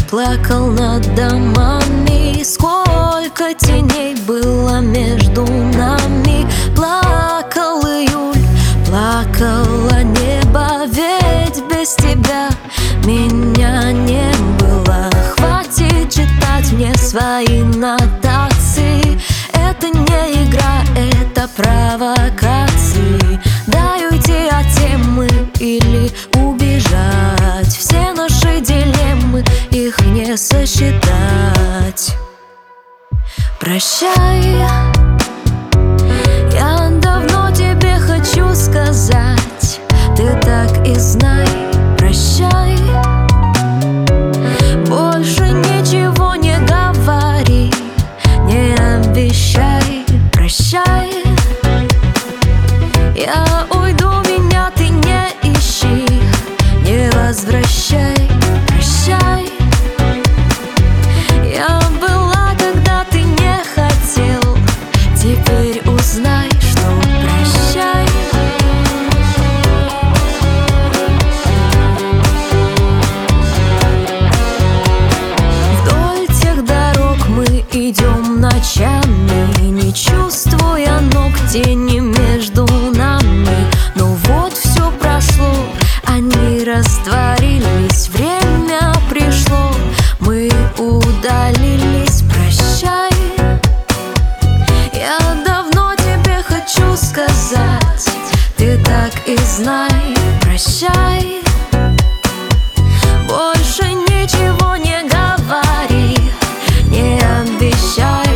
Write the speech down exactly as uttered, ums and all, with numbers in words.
плакал над домами. Сколько теней было между нами. Плакал июль, плакало небо, ведь без тебя меня не было. Хватит читать мне свои нотации. Это не игра, это провокации. Дай уйти от темы или убежать. Все наши дилеммы, их не сосчитать. Прощай, я давно тебе хочу сказать. Ты так и знай, прощай. Больше ничего не говори, не обещай. Прощай, я уйду, меня ты не ищи, не возвращай. Прощай, я была, когда ты не хотел. Теперь узнай, что прощай. Вдоль тех дорог мы идем ночами, не чувствуя ног, тени между нами. Но вот все прошло, они растворились. Время пришло, мы удалились. Прощай, я давно тебе хочу сказать. Ты так и знай, прощай. Больше ничего не говори, не обещай.